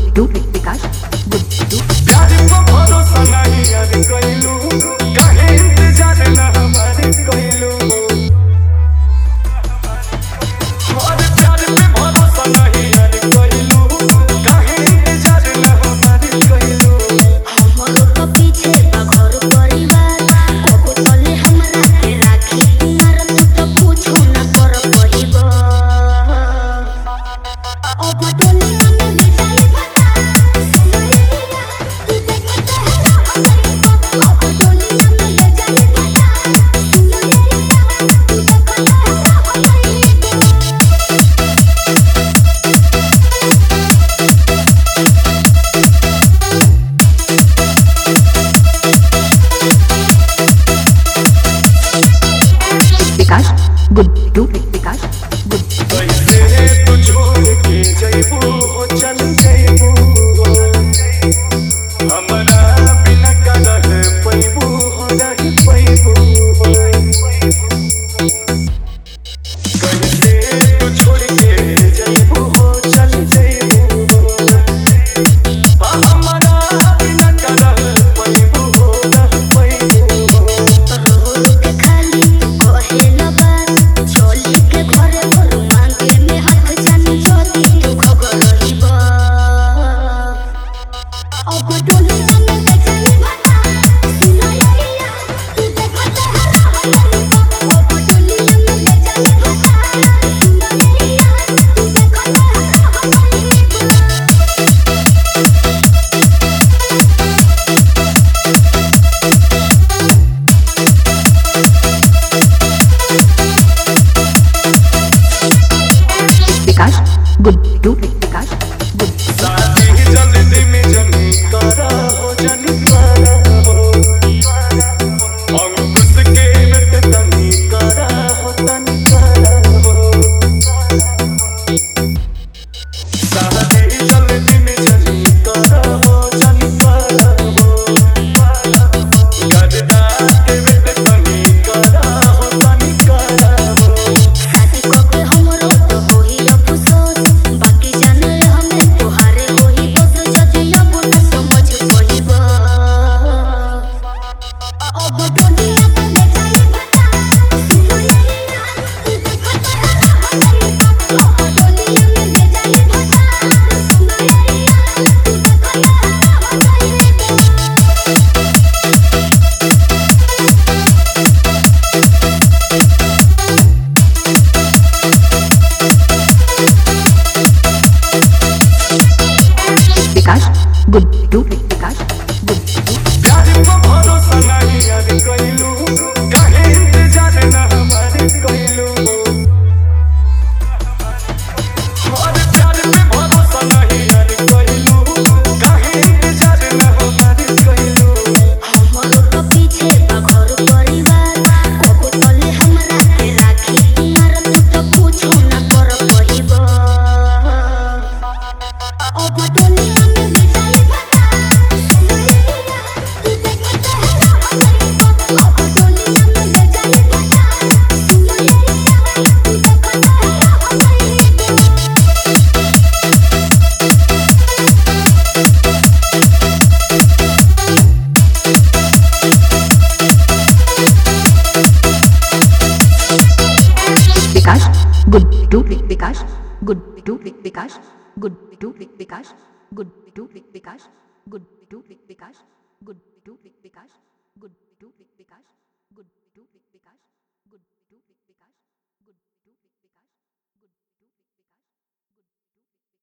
गुड्डू विकास गुड्डू प्यार को भरोसा नहीं यार कइलू काहे इंतजार ना हमारे कइलू और प्यार पे भरोसा नहीं यार कइलू काहे इंतजार ना हमारे कइलू हमरो तो पीछे बा घर परिवार कबो चले हमरा के राखी तुम्हार तू तो पूछो ना कर पहिबो अब टोली में ले जाए बता सुनैया तू देखते है अब टोली में ले जाए बता सुनैया तू देखते है विकास गुड्डू विकास गुड्डू कैसे तू छोड़ के जइबू हो चल जइबू हमरा बिना का रह पैबू हो रह पैबू कैसे तू छोड़ के जइबू हो चल जइबू हमरा बिना का रह पैबू हो रह पैबू रोड के खाली तू कहेला बात चली के घरे घर मांगे में हाथ जानी जदी तू खबर रहिबा अब टोली में ले जाए बता सुनैया तू देखते है अब टोली में ले जाए बता सुनैया तू देखते है विकास गुड्डू विकास गुड्डू शादी जल्दी में जनी करा हो जनी करा हो अंकुश के बेट तनी करा हो तनी करा हो शादी जल्दी में जनी करा हो जनी करा हो गददा के बेट तनी करा हो तनी करा हो शादी करके हमरो तो होई अफसोस बाकी जाने हमें तोहारे होई बस जजिया बोला समझ पइबो अब दुनिया में ले जाए बता सुनैया तू देखते है अब दुनिया में ले जाए बता सुनैया तू देखते है विकास गुड्डू विकास गुड्डू प्यार को भरोसा नहीं यार कइलू काहे इंतजार ना हमारे कइलू और प्यार पे भरोसा नहीं यार कइलू काहे इंतजार ना हमारे कइलू हमरो तो पीछे बा घर परिवार कबो चले हमरा के राखी तुम्हार तू तो पूछो ना कर पहिबो अब टोली में ले जाए बता सुनैया तू देखते है अब टोली में ले जाए बता सुनैया तू देखते है विकास गुड्डू विकास गुड्डू विकास गुड्डू विकास गुड्डू विकास गुड्डू विकास गुड्डू विकास गुड्डू विकास